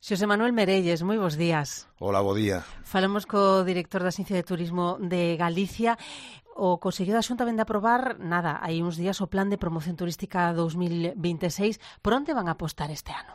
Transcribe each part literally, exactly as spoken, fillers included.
Xosé Manuel Merelles, moi bons días. Hola, bo día. Falamos co director da Axencia de Turismo de Galicia. O Consello da Xunta vende a aprobar, nada, hai uns días o Plan de Promoción Turística dos mil vinte e seis. Por onde van a apostar este ano?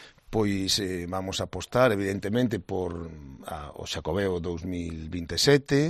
Pois eh, vamos a apostar, evidentemente, por a, o Xacobeo dos mil vinte e sete,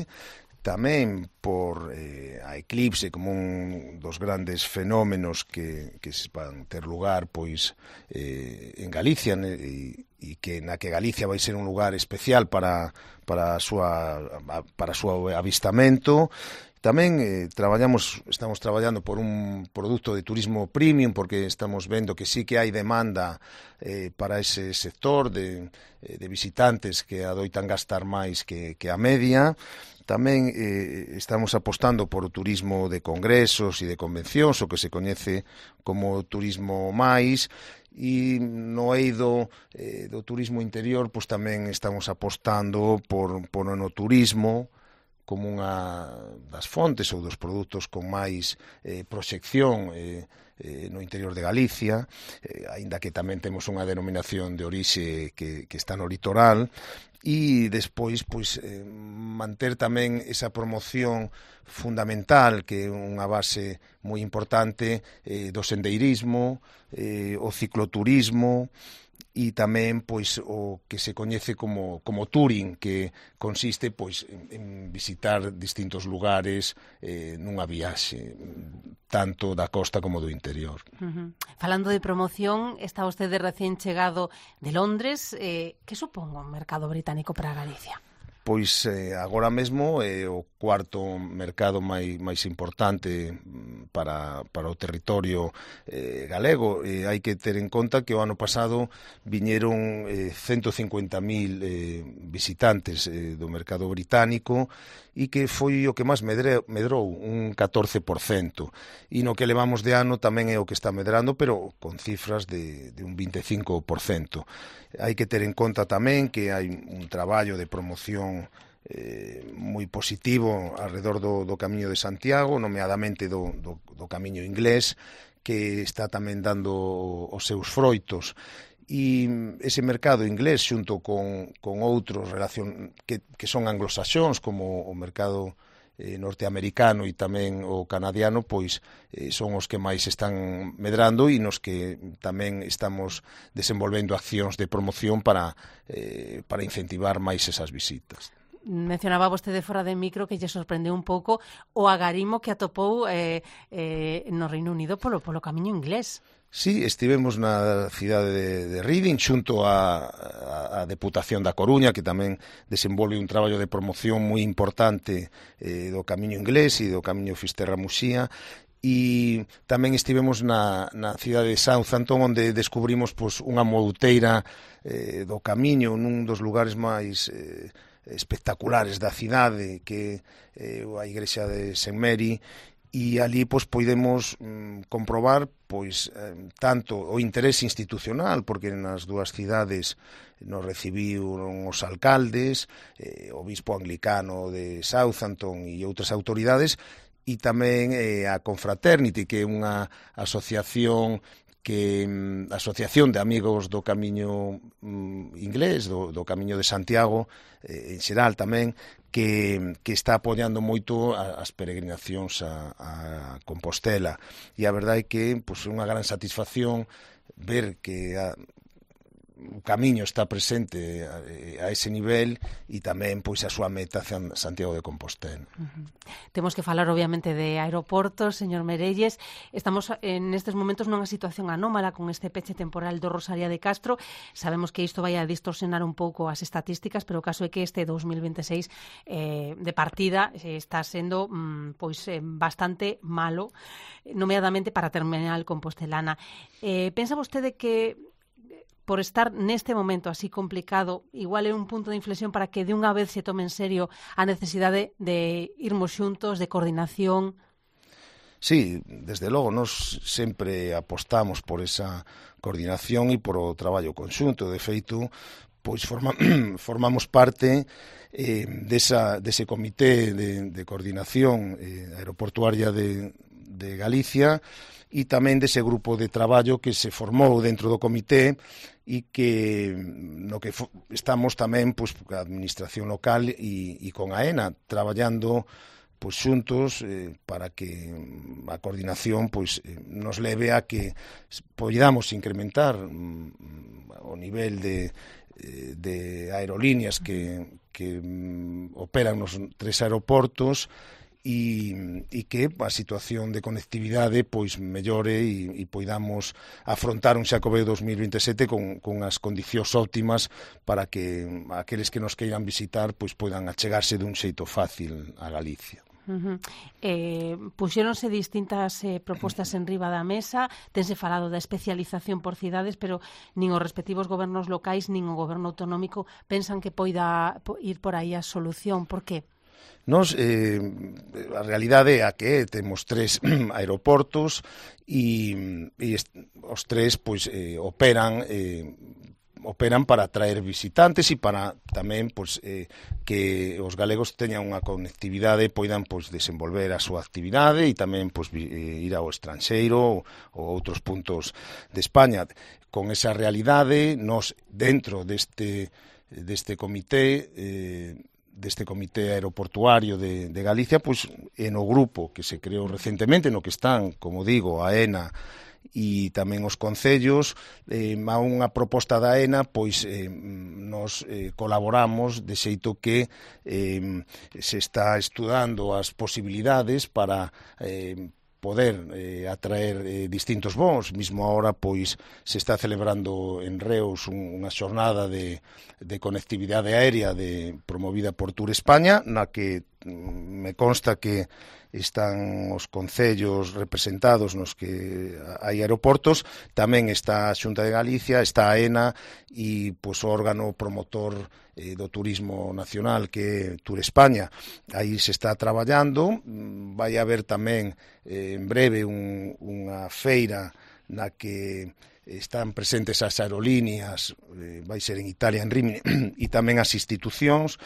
tamén por eh, a eclipse como un dos grandes fenómenos que, que se van ter lugar pois eh, en Galicia, né, e, e que na que Galicia vai ser un lugar especial para para a súa para o seu avistamento. Tamén eh, traballamos, estamos traballando por un produto de turismo premium, porque estamos vendo que sí que hai demanda eh, para ese sector de, de visitantes que adoitan gastar máis que, que a media. Tamén eh, estamos apostando por o turismo de congresos e de convencións, o que se coñece como turismo máis, e no eido eh, do turismo interior, pois tamén estamos apostando por, por o enoturismo como unha das fontes ou dos produtos con máis eh, proxección eh, eh, no interior de Galicia, eh, aínda que tamén temos unha denominación de orixe que, que está no litoral, e despois pois eh, manter tamén esa promoción fundamental, que é unha base moi importante eh, do sendeirismo, eh, o cicloturismo, e tamén pois o que se coñece como como touring, que consiste pois en, en visitar distintos lugares eh, nunha viaxe, tanto da costa como do interior. Uh-huh. Falando de promoción, está vostede recén chegado de Londres, eh, que supón o mercado británico para Galicia? Pois eh, agora mesmo é eh, o cuarto mercado máis, máis importante para, para o territorio eh, galego. Eh, hai que ter en conta que o ano pasado viñeron eh, ciento cincuenta mil eh, visitantes eh, do mercado británico, e que foi o que máis medreu, medrou, un catorce por cento. E no que levamos de ano tamén é o que está medrando, pero con cifras de, de un vinte e cinco por cento. Hai que ter en conta tamén que hai un traballo de promoción eh, moi positivo alrededor do, do Camiño de Santiago, nomeadamente do, do, do Camiño Inglés, que está tamén dando os seus froitos. E ese mercado inglés, xunto con, con outros relacion, que, que son anglosaxóns, como o mercado eh, norteamericano e tamén o canadiano, pois eh, son os que máis están medrando e nos que tamén estamos desenvolvendo accións de promoción para, eh, para incentivar máis esas visitas. Mencionaba vostede fora de micro que lle sorprendeu un pouco o agarimo que atopou eh, eh, no Reino Unido polo, polo Camiño Inglés. Sí, estivemos na cidade de, de Reading xunto a, a, a Deputación da Coruña, que tamén desenvolve un traballo de promoción moi importante eh, do Camiño Inglés e do Camiño Fisterra-Muxía, e tamén estivemos na, na cidade de Southampton, onde descubrimos pois, unha mouteira eh, do Camiño, nun dos lugares máis eh, espectaculares da cidade, que é eh, a igrexa de Saint Mary, e ali pois podemos mm, comprobar pois eh, tanto o interese institucional, porque nas dúas cidades nos recibiron os alcaldes, eh, o bispo anglicano de Southampton e outras autoridades, e tamén eh, a Confraternity, que é unha asociación que a Asociación de Amigos do Camiño mm, Inglés, do, do Camiño de Santiago, eh, en xeral tamén, que, que está apoiando moito as peregrinacións a, a Compostela. E a verdade é que pois, é unha gran satisfacción ver que a, o camiño está presente a, a ese nivel, e tamén pois a súa meta Santiago de Compostela. Uh-huh. Temos que falar obviamente de aeroportos, señor Merelles. Estamos en estes momentos nunha situación anómala con este peche temporal do Rosalía de Castro. Sabemos que isto vai a distorsionar un pouco as estatísticas, pero o caso é que este dos mil vinte e seis eh, de partida eh, está sendo mm, pois eh, bastante malo, nomeadamente para a terminal compostelana. Eh, pensa vostede que por estar neste momento así complicado, igual é un punto de inflexión para que de unha vez se tome en serio a necesidade de irmos xuntos, de coordinación? Sí, desde logo, nós sempre apostamos por esa coordinación e por o traballo conxunto. De feito, pois forma, formamos parte eh, desa, dese comité de, de coordinación eh, aeroportuaria de, de Galicia e tamén dese grupo de traballo que se formou dentro do comité e que no que fo, estamos tamén pois, a administración local e, e con a ENA traballando pois xuntos eh, para que a coordinación pois eh, nos leve a que podamos incrementar mm, o nivel de de aerolíneas que, que um, operan nos tres aeroportos e, e que a situación de conectividade pois mellore e, e poidamos afrontar un Xacobeo dos mil veintesete con, con as condicións óptimas para que aqueles que nos queiran visitar pois poidan achegarse dun xeito fácil a Galicia. Uh-huh. Eh, puxéronse distintas eh, propostas en riba da mesa, tense falado da especialización por cidades, pero nin os respectivos gobernos locais nin o goberno autonómico pensan que poida ir por aí a solución. Por que? Nos, eh, a realidade é a que temos tres aeroportos e, e est, os tres pois, eh, operan eh, operan para atraer visitantes e para tamén pois, eh, que os galegos teñan unha conectividade e poidan pois, desenvolver a súa actividade e tamén pois, ir ao estranxeiro ou outros puntos de España. Con esa realidade, nos dentro deste, deste comité eh, deste comité aeroportuario de, de Galicia, pois, e no grupo que se creou recentemente, no que están, como digo, a ENA e tamén os concellos, eh, a unha proposta da ENA, pois eh, nos eh, colaboramos de xeito que eh, se está estudando as posibilidades para eh, poder eh, atraer eh, distintos voos. Mismo ahora, pois, se está celebrando en Reus un, unha xornada de, de conectividade aérea de, promovida por Tour España, na que me consta que están os concellos representados nos que hai aeroportos, tamén está a Xunta de Galicia, está a ENA e pois, o órgano promotor eh, do turismo nacional que é Tour España. Aí se está traballando, vai haber tamén eh, en breve un, unha feira na que están presentes as aerolíneas, eh, vai ser en Italia, en Rimini, e tamén as institucións,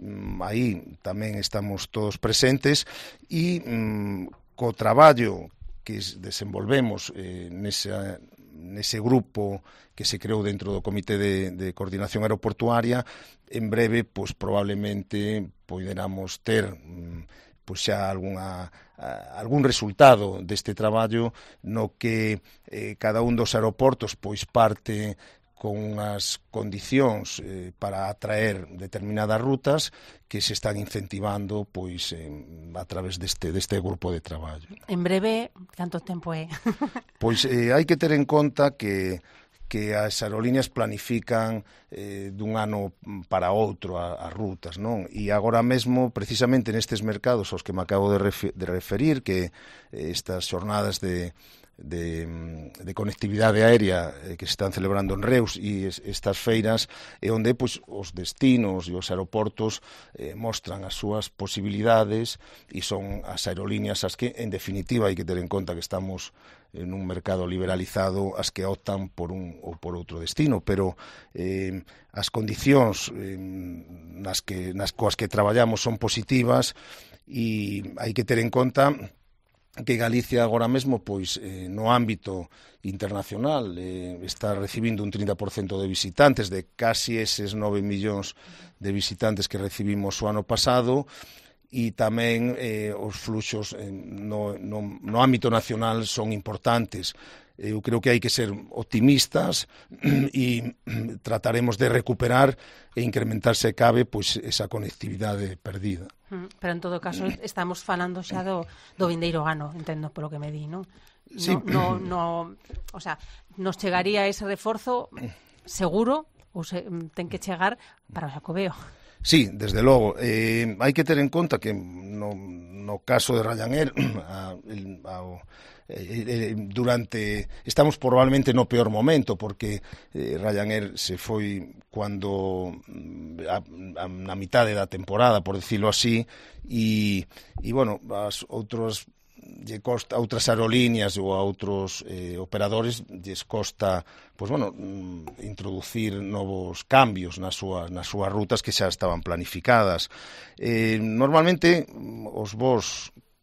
aí tamén estamos todos presentes, e mm, co traballo que desenvolvemos eh, nesa, nese grupo que se creou dentro do Comité de, de Coordinación Aeroportuaria, en breve, pois probablemente poderamos ter mm, pois xa algunha, algún resultado deste traballo no que eh, cada un dos aeroportos pois parte con unhas condicións eh, para atraer determinadas rutas que se están incentivando pois eh, a través deste, deste grupo de traballo. En breve, canto tempo é? Pois eh, hai que ter en conta que que as aerolíneas planifican eh, dun ano para outro as rutas, non? E agora mesmo, precisamente nestes mercados aos que me acabo de, refer, de referir, que eh, estas xornadas de, de, de conectividade aérea eh, que se están celebrando en Reus e es, estas feiras é onde pois, os destinos e os aeroportos eh, mostran as súas posibilidades e son as aerolíneas as que, en definitiva, hai que ter en conta que estamos en un mercado liberalizado as que optan por un ou por outro destino, pero eh, as condicións eh, nas que nas coas que traballamos son positivas e hai que ter en conta que Galicia agora mesmo pois eh, no ámbito internacional eh, está recibindo un trinta por cento de visitantes de casi eses nove millóns de visitantes que recibimos o ano pasado e tamén eh, os fluxos eh, no, no, no ámbito nacional son importantes. Eu creo que hai que ser optimistas e trataremos de recuperar e incrementar se cabe pois esa conectividade perdida. Pero en todo caso estamos falando xa do, do vindeiro ano, entendo polo que me di, non? Sí. No, no, no, o sea, nos chegaría ese reforzo seguro ou se, ten que chegar para o Xacobeo. Sí, desde logo. Eh, hai que ter en conta que no, no caso de Ryanair a, el, a, eh, durante estamos probablemente no peor momento porque eh, Ryanair se foi cando a, a, na mitade da temporada, por decirlo así, e, e bueno, as outros lle costa a outras aerolíneas ou a outros eh, operadores lles costa pois, bueno, introducir novos cambios nas súas, nas súas rutas que xa estaban planificadas. Eh, normalmente os voos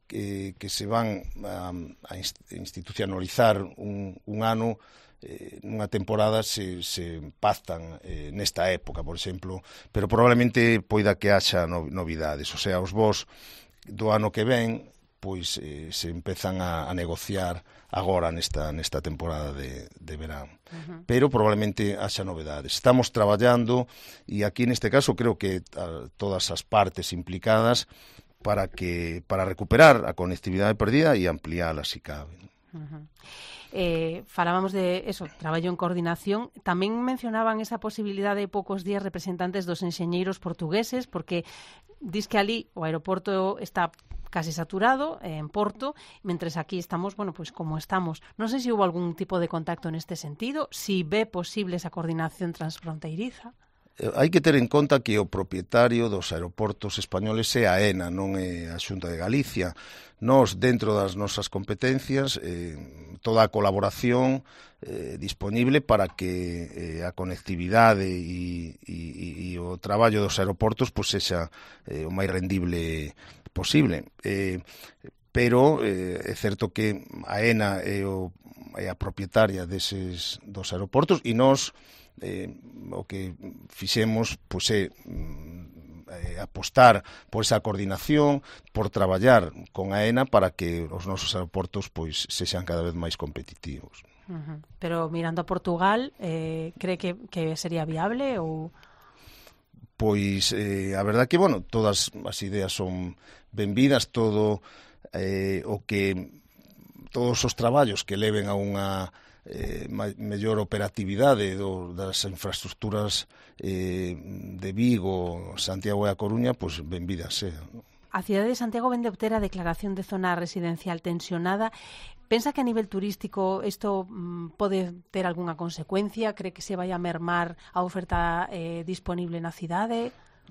que, que se van a, a institucionalizar un, un ano eh, nunha temporada se, se pactan eh, nesta época, por exemplo, pero probablemente poida que haxa no, novidades, o sea, os vos do ano que ven pois eh, se empezan a, a negociar agora nesta, nesta temporada de, de verán. Uh-huh. Pero probablemente haxa novedades. Estamos traballando e aquí neste caso creo que a, todas as partes implicadas para que para recuperar a conectividade perdida e ampliála se cabe. Uh-huh. Eh, falábamos de eso, traballo en coordinación. Tamén mencionaban esa posibilidade de poucos días representantes dos enxeñeiros portugueses, porque dis que ali o aeroporto está casi saturado eh, en Porto, mentres aquí estamos, bueno, pues como estamos. Non sei se hubo algún tipo de contacto neste sentido, si ve posible esa coordinación transfronteiriza. Hai que ter en conta que o propietario dos aeroportos españoles é a AENA, non é a Xunta de Galicia. Nós, dentro das nosas competencias, eh, toda a colaboración eh, disponible para que eh, a conectividade e, e, e o traballo dos aeroportos pues, sexa eh, o máis rendible posible. Eh, pero eh, é certo que a AENA é, o, é a propietaria deses, dos aeroportos e nós Eh, o que fixemos pois, é eh, apostar por esa coordinación, por traballar con a AENA para que os nosos aeroportos pois, sexan cada vez máis competitivos. Uh-huh. Pero mirando a Portugal, eh, cree que, que sería viable ou...? Pois eh, a verdad que, bueno, todas as ideas son benvidas, todo eh, o que todos os traballos que leven a unha Eh, mellor operatividade do, das infraestructuras eh, de Vigo, Santiago e a Coruña, pois pues, benvidas sea. A cidade de Santiago vende obter a declaración de zona residencial tensionada. Pensa que a nivel turístico isto mm, pode ter algunha consecuencia? Cree que se vai a mermar a oferta eh, disponible na cidade?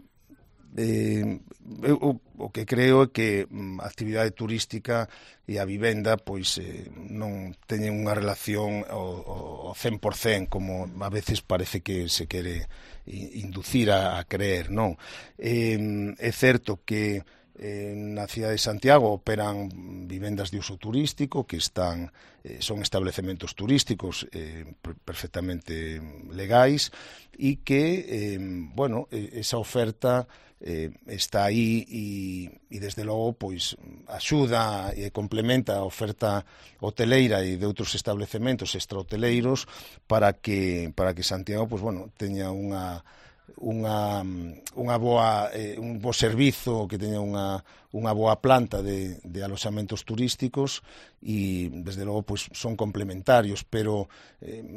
Eh, eu, o, o que creo é que a actividade turística e a vivenda pois eh, non teñen unha relación ao, ao cen por cen como a veces parece que se quere inducir a, a creer, non? Eh, é certo que eh, na cidade de Santiago operan vivendas de uso turístico que están eh, son establecementos turísticos eh, perfectamente legais e que, eh, bueno, esa oferta eh, está aí e, e desde logo pois axuda e complementa a oferta hoteleira e de outros establecementos extrahoteleiros para que para que Santiago pois bueno, teña unha unha unha boa eh, un bo servizo, que teña unha unha boa planta de de aloxamentos turísticos e desde logo pois son complementarios, pero eh,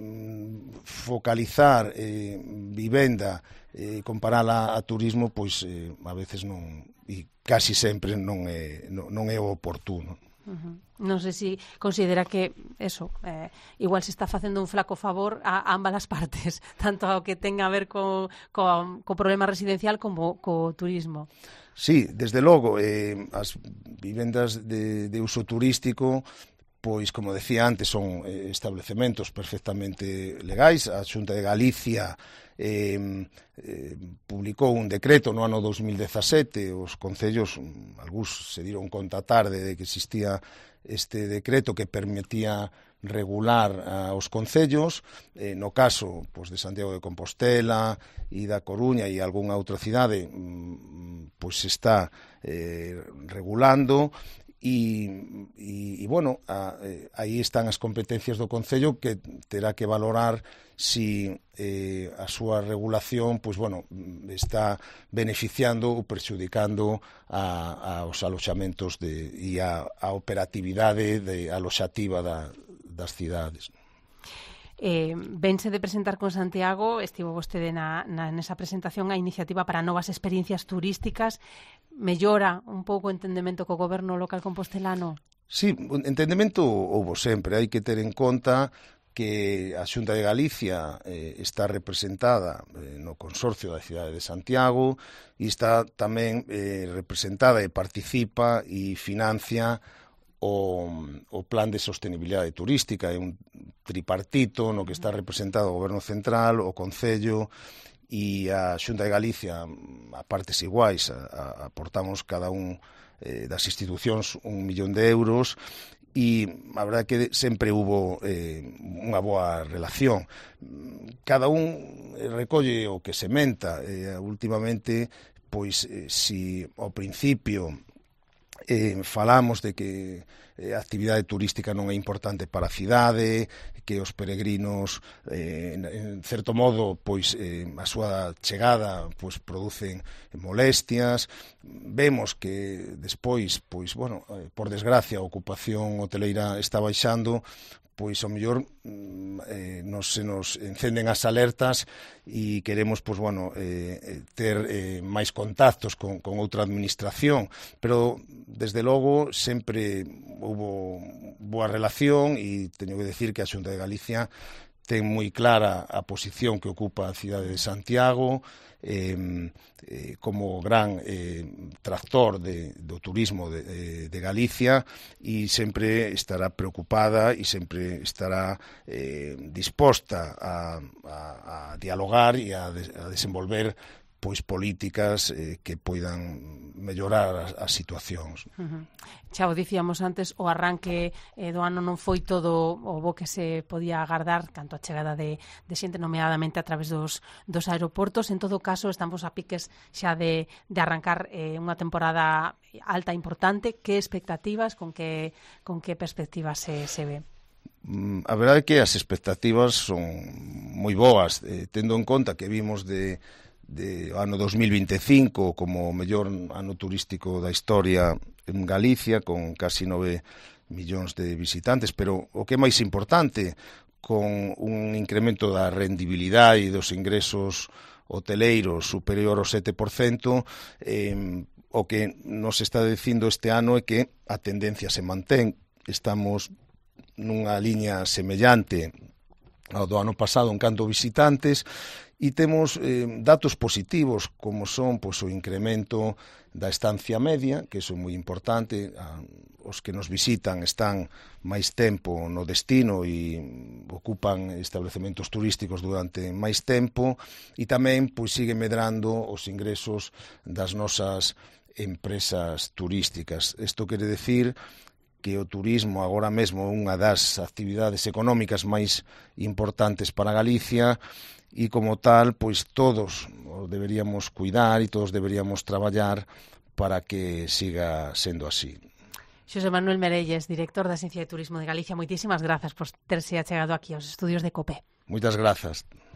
focalizar eh, vivenda e eh, comparala a turismo pois eh, a veces non e casi sempre non é non, non é o oportuno. Uh-huh. Non sei se considera que eso, eh, igual se está facendo un flaco favor a ambas as partes, tanto ao que tenga a ver co, co, co problema residencial como co turismo. Sí, desde logo, eh, as vivendas de, de uso turístico, pois, como decía antes, son eh, establecementos perfectamente legais. A Xunta de Galicia eh, eh, publicou un decreto no ano dos mil dezasete, os concellos, algúns se diron conta tarde de que existía este decreto que permitía regular uh, os concellos, eh, no caso pois, de Santiago de Compostela e da Coruña e algunha outra cidade, mm, pois está eh, regulando. E, e, e bueno, a, eh, aí están as competencias do Concello que terá que valorar si eh, a súa regulación pois, bueno, está beneficiando ou perxudicando a, a os aloxamentos de, e a, a operatividade de aloxativa da, das cidades. Eh, vense de presentar con Santiago, estivo vostede na, na, nesa presentación a iniciativa para novas experiencias turísticas. Mellora un pouco o entendemento co goberno local compostelano? Sí, entendemento houbo sempre. Hai que ter en conta que a Xunta de Galicia eh, está representada eh, no consorcio da cidade de Santiago e está tamén eh, representada e participa e financia O, o plan de sostenibilidade turística. É un tripartito no que está representado o Goberno Central, o Concello e a Xunta de Galicia a partes iguais, a, a, aportamos cada un eh, das institucións un millón de euros, e a verdade que sempre hubo eh, unha boa relación. Cada un recolle o que sementa. Eh, últimamente, pois, eh, si ao principio eh, falamos de que eh, a actividade turística non é importante para a cidade, que os peregrinos, eh, en, en certo modo, pois eh, a súa chegada pois producen molestias. Vemos que despois, pois, bueno, eh, por desgracia, a ocupación hoteleira está baixando, pois ao mellor eh, nos, se nos encenden as alertas e queremos, pois, bueno, eh, ter eh, máis contactos con, con outra administración, pero desde logo sempre hubo boa relación e teño que decir que a Xunta de Galicia ten moi clara a posición que ocupa a cidade de Santiago, eh, eh, como gran eh, tractor de, do turismo de, de, de Galicia, e sempre estará preocupada e sempre estará eh, disposta a, a, a dialogar e a, de, a desenvolver pois políticas eh, que poidan mellorar as, as situacións. Uh-huh. Xa o dicíamos antes, o arranque eh, do ano non foi todo o bo que se podía agardar, canto a chegada de, de xente, nomeadamente a través dos, dos aeroportos. En todo caso, estamos a piques xa de, de arrancar eh, unha temporada alta importante. Que expectativas, con que, con que perspectivas se, se ve? A verdade é que as expectativas son moi boas, eh, tendo en conta que vimos de de ano dos mil vinte e cinco como o mellor ano turístico da historia en Galicia, con casi nove millóns de visitantes, pero o que é máis importante, con un incremento da rendibilidade e dos ingresos hoteleiros superior ao sete por cento, eh, o que nos está dicindo este ano é que a tendencia se mantén. Estamos nunha liña semellante ao do ano pasado en canto a visitantes, e temos eh, datos positivos, como son pois, o incremento da estancia media, que iso é moi importante. A, os que nos visitan están máis tempo no destino e ocupan establecementos turísticos durante máis tempo, e tamén pois, sigue medrando os ingresos das nosas empresas turísticas. Isto quere decir que o turismo agora mesmo é unha das actividades económicas máis importantes para Galicia, e como tal, pois todos deberíamos cuidar e todos deberíamos traballar para que siga sendo así. Xosé Manuel Merelles, director da Axencia de Turismo de Galicia, moitísimas grazas por terse achegado aquí aos estudios de COPE. Moitas grazas.